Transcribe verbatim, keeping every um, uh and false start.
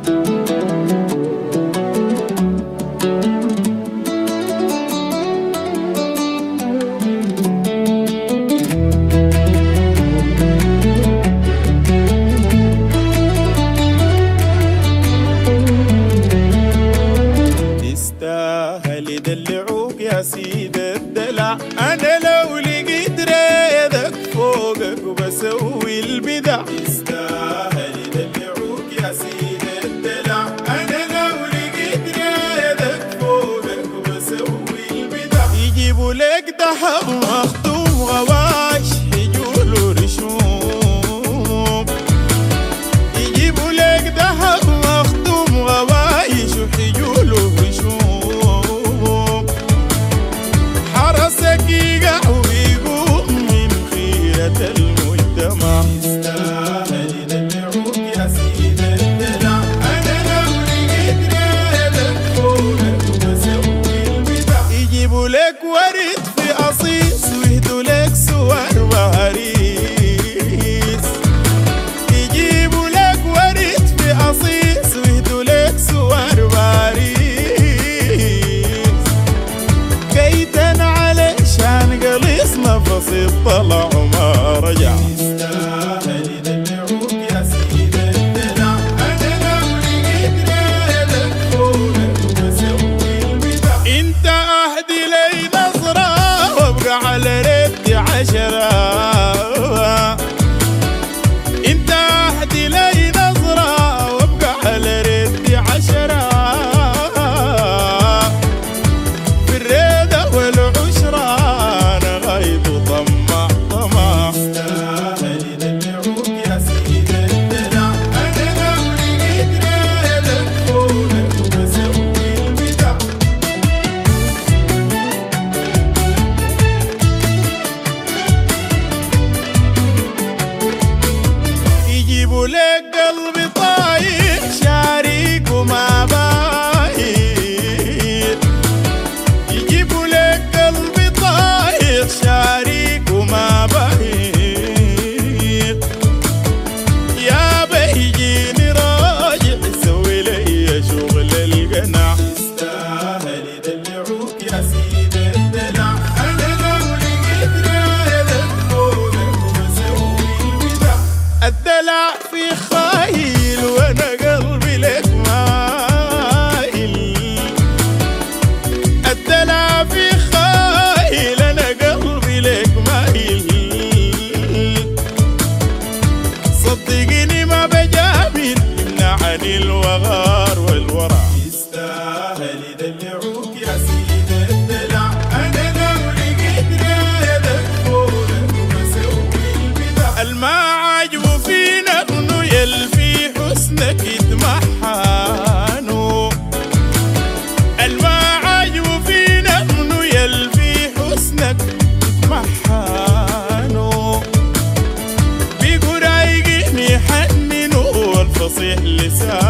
تستاهل يدلعوك يا سيد الدلع، أنا لو لقيت ريدك فوقك وبسوي البدع. تستاهل يدلعوك يا سيد الدلع، أنا لو لقيت ريدك فوقك وبسوي البدع. يجيبوا لك دهب مخدوم غواش يجولوا رشوم، يجيبوا لك دهب مخدوم غوايش ويجولوا رشوم. حرسك يقع ويقوم من خيرة المجتمع. تستاهل يدلعوك يا سيد الدلع، أنا لو لقيت ريدك فوقك وبسوي البدع. يجيبوا لك ورد في قصيص ويهدوا لك صور وهريس، يجيبوا لك ورد في قصيص ويهدوا لك صور وهريس. كيتن علشان قليص نفس الطلع وما رجع. تستاهل يدلعوك يا سيد الدلع، أنا لو لقيت ريدك فوقك وبسوي البدع. انت اهدي لي نظرة وابقى على ريبتي عشرة، انت اهدي لي نظرة وابقى على ريبتي عشرة. في الريدة والعشرة انا غايب وطمع طمع. تستاهل يدلعوك يا سيد الدلع، انا لو لقيت ريدك فوقك وبسوي البدع. يجيبوا لك قلبي طاير شاريك وما باير، يجيبوا لك قلبي طاير شاريك وما باير. يا بيجيني راجع يسوي لي شغل القناع. تستاهل يدلعوك يا سيد الدلع، أنا لو لقيت ريدك فوقك وبسوي البدع. الدلع في خايل وانا قلبي لك مايل، الدلع في خايل انا قلبي لك مايل. صدقني ما بجامل يمنعني الوغار والورع. يستاهل يدلعوك يا سيد الدلع، انا لو لقيت ريدك فوقك وبسوي البدع. الما عجبه فينا انه يلفي حسنك يتمحنوا، الما عجبه فينا انه يلفي حسنك يتمحنوا. بيقوا رايقين يحننوا والفصيح لسان